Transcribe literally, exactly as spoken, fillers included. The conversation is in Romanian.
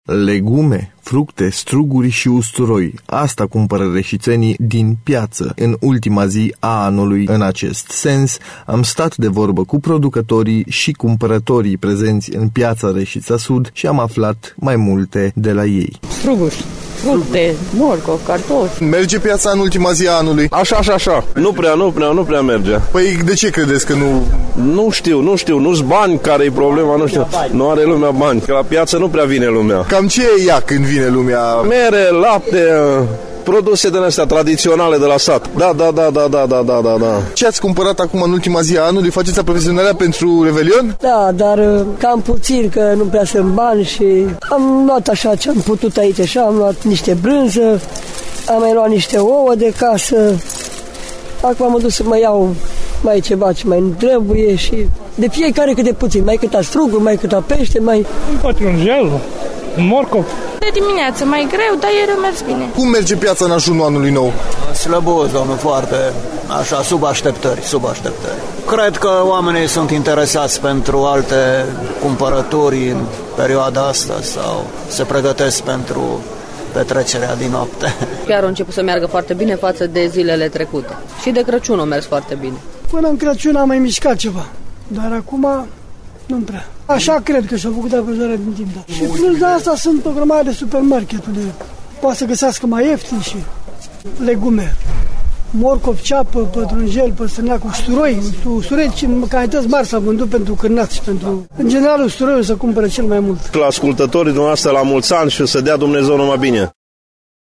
Legume, fructe, struguri și usturoi. Asta cumpără reșițenii din piață în ultima zi a anului. În acest sens, am stat de vorbă cu producătorii și cumpărătorii prezenți în piața Reșița Sud și am aflat mai multe de la ei. Struguri, fructe, morcov, cartofi. Merge piața în ultima zi a anului? Așa, așa, așa. Nu prea, nu prea, nu prea merge. Păi de ce credeți că nu... Nu știu, nu știu, nu-s bani care e problema, nu știu. Nu are lumea bani, că la piață nu prea vine lumea. Cam ce ia când vine lumea? Mere, lapte, produse din astea tradiționale de la sat. Da, da, da, da, da, da, da, da. Ce ați cumpărat acum în ultima zi a anului? Faceți aprovizionarea pentru Revelion? Da, dar cam puțin, că nu prea sunt bani și am luat așa ce am putut aici, așa, am luat niște brânză, am mai luat niște ouă de casă. Acum mă duc să mă iau mai ceva ce mai nu trebuie și de fiecare câte puțin, mai câta struguri, mai câta pește, mai... Un pătrunjel, un morcov. De dimineață mai greu, dar ieri a mers bine. Cum merge piața în ajunul anului nou? Slăbos, domnul, foarte, așa, sub așteptări, sub așteptări. Cred că oamenii sunt interesați pentru alte cumpărături în perioada asta sau se pregătesc pentru petrecerea din noapte. Chiar a început să meargă foarte bine față de zilele trecute. Și de Crăciun a mers foarte bine. Până în Crăciun am mai mișcat ceva, dar acum nu prea. Așa cred că și-au făcut aprovizionarea din timp. Da. Și plus de asta sunt o grămadă de supermarketuri. Poate să găsească mai ieftin și legume. Morcov, ceapă, pătrunjel, păstrânac, usturoi. Usturoi în cantități mari s-a vândut pentru cârnați și pentru... În general, usturoiul se cumpără cel mai mult. La ascultătorii dumneavoastră la mulți ani și să dea Dumnezeu numai bine.